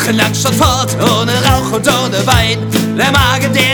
Wochenlang schon fort, ohne Rauch und ohne Wein. Der Magen, der